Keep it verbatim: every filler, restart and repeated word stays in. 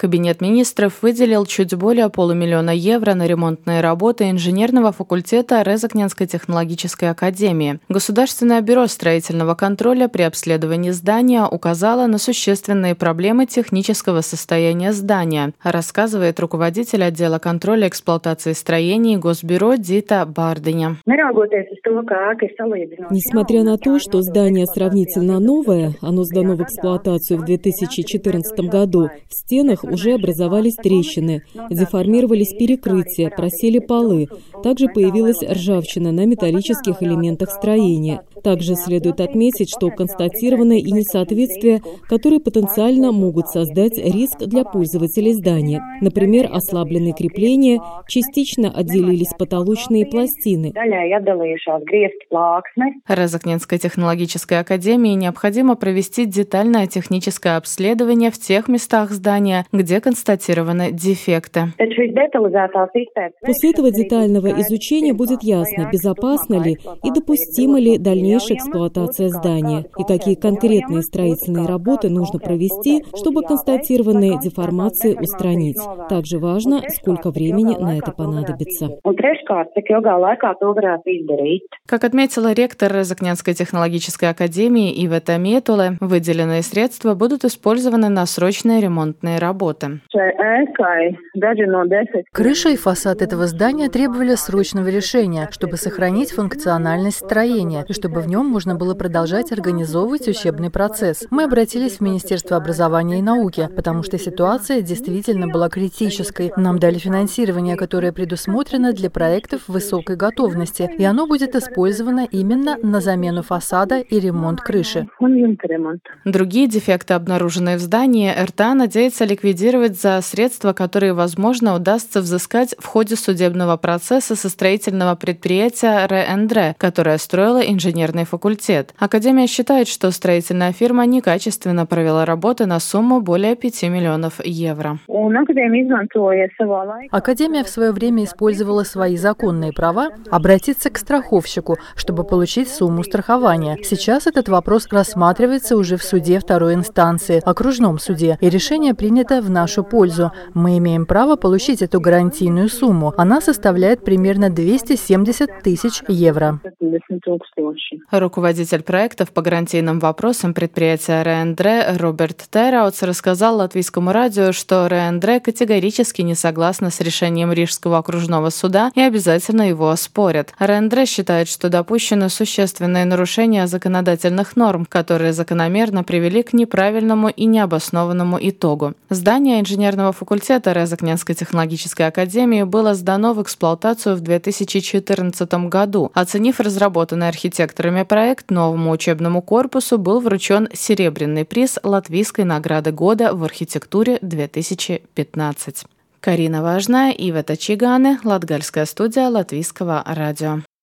Кабинет министров выделил чуть более полумиллиона евро на ремонтные работы инженерного факультета Резакненской технологической академии. Государственное бюро строительного контроля при обследовании здания указало на существенные проблемы технического состояния здания, рассказывает руководитель отдела контроля эксплуатации строений Госбюро Дита Бардыня. Несмотря на то, что здание сравнительно новое, оно сдано в эксплуатацию в две тысячи четырнадцатом году, в стенах уже образовались трещины, деформировались перекрытия, просели полы. Также появилась ржавчина на металлических элементах строения. Также следует отметить, что констатированы и несоответствия, которые потенциально могут создать риск для пользователей здания. Например, ослаблены крепления, частично отделились потолочные пластины. Резакненской технологической академии необходимо провести детальное техническое обследование в тех местах здания, где констатированы дефекты. После этого детального изучения будет ясно, безопасна ли и допустима ли дальнейшая эксплуатация здания, и какие конкретные строительные работы нужно провести, чтобы констатированные деформации устранить. Также важно, сколько времени на это понадобится. Как отметила ректор Резакненской технологической академии Ивета Метуле, выделенные средства будут использованы на срочные ремонтные работы. Крыша и фасад этого здания требовали срочного решения, чтобы сохранить функциональность строения и чтобы в нем можно было продолжать организовывать учебный процесс. Мы обратились в Министерство образования и науки, потому что ситуация действительно была критической. Нам дали финансирование, которое предусмотрено для проектов высокой готовности, и оно будет использовано именно на замену фасада и ремонт крыши. Другие дефекты, обнаруженные в здании, РТА надеется ликвидировать за средства, которые, возможно, удастся взыскать в ходе судебного процесса со строительного предприятия РЭНДРЭ, которое строило инженерный факультет. Академия считает, что строительная фирма некачественно провела работы на сумму более пяти миллионов евро. Академия в свое время использовала свои законные права обратиться к страховщику, чтобы получить сумму страхования. Сейчас этот вопрос рассматривается уже в суде второй инстанции, окружном суде, и решение принято в нашу пользу. Мы имеем право получить эту гарантийную сумму. Она составляет примерно двести семьдесят тысяч евро. Руководитель проектов по гарантийным вопросам предприятия РЭНДРЭ Роберт Тераутс рассказал Латвийскому радио, что РЭНДРЭ категорически не согласна с решением Рижского окружного суда и обязательно его оспорят. РЭНДРЭ считает, что допущены существенные нарушения законодательных норм, которые закономерно привели к неправильному и необоснованному итогу. Здание инженерного факультета Резакненской технологической академии было сдано в эксплуатацию в две тысячи четырнадцатом году. Оценив разработанный архитекторами проект, новому учебному корпусу был вручен серебряный приз Латвийской награды года в архитектуре две тысячи пятнадцать. Карина Важная, Ивета Чигане, Латгальская студия Латвийского радио.